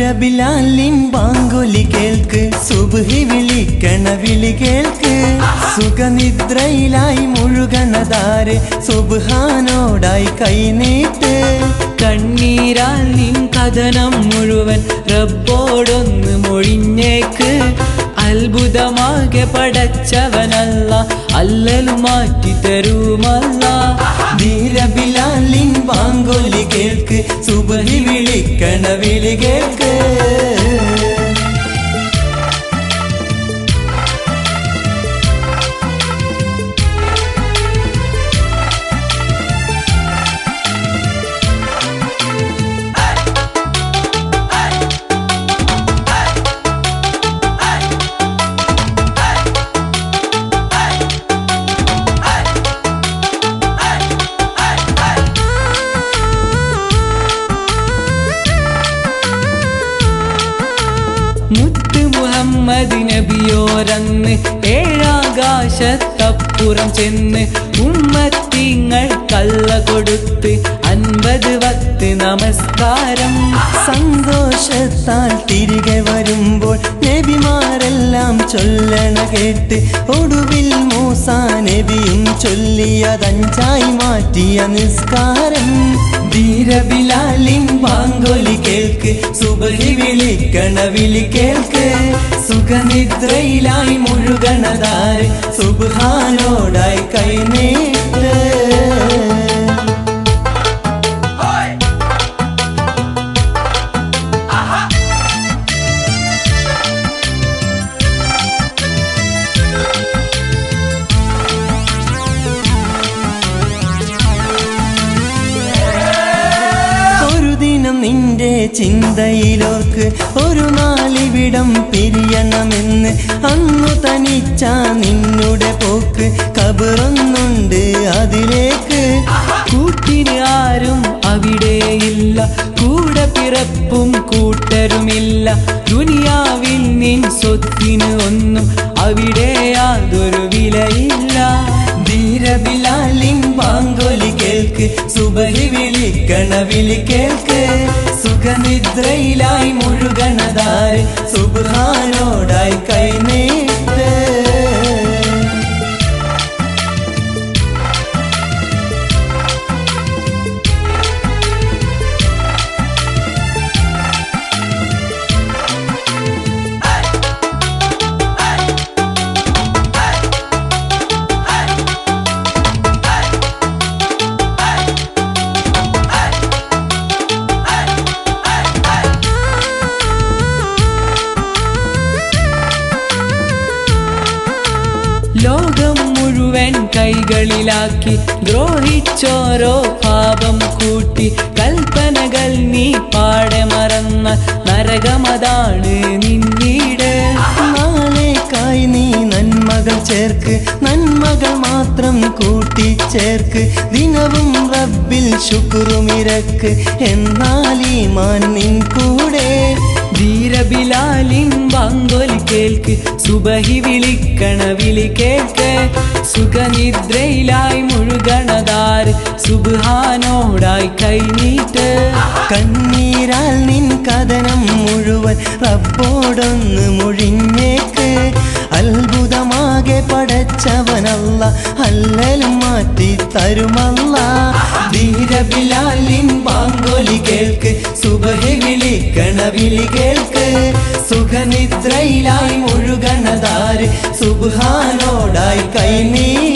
ബിലാലിൻ ബാങ്കൊലി കേൾക്ക്, സുബ്ഹി വിളിക്കണ വിളി കേൾക്ക്. സുഖനിദ്രയിലായി മുഴുകണതാര്, സുബ്ഹാനോടായി കൈനീട്ട്. കണ്ണീരാൽ നിൻ കഥനം മുഴുവൻ റബ്ബോടൊന്ന് മൊഴിഞ്ഞേക്ക്. അത്ഭുതമാകെ പടച്ചവനല്ല, അല്ലലും മാറ്റി തരുമല്ല. ധീര ബിലാലിൻ ബാങ്കൊലി കേൾക്ക്, സുബ്ഹി വിളിക്കണ വിളി കേൾക്ക്. മുത്ത് മുഹമ്മദ് നബിയോരന്ന് ഏഴാകാശത്തപ്പുറം ചെന്ന് ഉമ്മത്തിങ്ങൾ കള്ള കൊടുത്ത് 50 വക്ത് നമസ്കാരം. സന്തോഷത്താൽ തിരികെ വരുമ്പോൾ നബിമാരെല്ലാം ചൊല്ലണ കേട്ട്, ഒടുവിൽ മൂസാ നബിയും ചൊല്ലിയതഞ്ചായി മാറ്റിയ നിസ്കാരം. ധീര ബിലാലിൻ ബാങ്കൊലി കേൾക്ക്, സുബ്ഹി വിളിക്കണ വിളി കേൾക്ക്. സുഖനിദ്രയിലായി മുഴുകണതാര്, സുബ്ഹാനോടായി കൈനീട്ട്. നിന്റെ ചിന്തയിലോർക്ക് ഒരു നാളിവിടം പിരിയണമെന്ന്, അന്നു തനിച്ച നിന്നുടെ പോക്ക് കബറൊന്നുണ്ട് അതിലേക്ക്. കൂട്ടിന് ആരും അവിടെയില്ല, കൂടെ പിറപ്പും കൂട്ടരുമില്ല. ദുനിയാവിൽ നിൻ സ്വത്തിന് ഒന്നും അവിടെ യാതൊരു വിലയില്ല. ധീര ബിലാലിൻ ബാങ്കൊലി കേൾക്ക്, സുബ്ഹി വിളിക്കണ വിളി കേൾക്ക്. സുഖനിദ്രയിലായി മുഴുകണതാര്, സുബ്ഹാനോടായി കൈനീട്ട്. ലോകം മുഴുവൻ കൈകളിലാക്കി ദ്രോഹിച്ചോരോ പാപം കൂട്ടി. കൽപ്പനകൾ നീ പാടെ മറന്ന നരകമതാണ് നിന്നീട്. നാളേക്കായി നീ നന്മകൾ ചേർക്ക്, നന്മകൾ മാത്രം കൂട്ടിച്ചേർക്ക്. ദിനവും റബ്ബിൽ ശുക്രുമിരക്ക്, എന്നാൽ ഈമാൻ നിൻ കൂടെ. ധീര ബിലാലിൻ ബാങ്കൊലി കേൾക്ക്, സുബ്ഹി വിളിക്കണ വിളി കേൾക്ക്. സുഖനിദ്രയിലായി മുഴുകണതാര്, സുബ്ഹാനോടായി കൈനീട്ട്. കണ്ണീരാൽ നിൻ കഥനം മുഴുവൻ റബ്ബോടൊന്ന് മൊഴിഞ്ഞേക്ക്. അത്ഭുതമാകെ പടച്ചവനല്ല, അല്ലലും മാറ്റി തരുമല്ല. ധീര ബിലാലിൻ ബാങ്കൊലി കേൾക്ക്, സുബ്ഹി വിളിക്കണ വിളി കേൾക്ക്. സുഖനിദ്രയിലായി മുഴുകണതാര്, സുബ്ഹാനോടായി കൈനീട്ട്.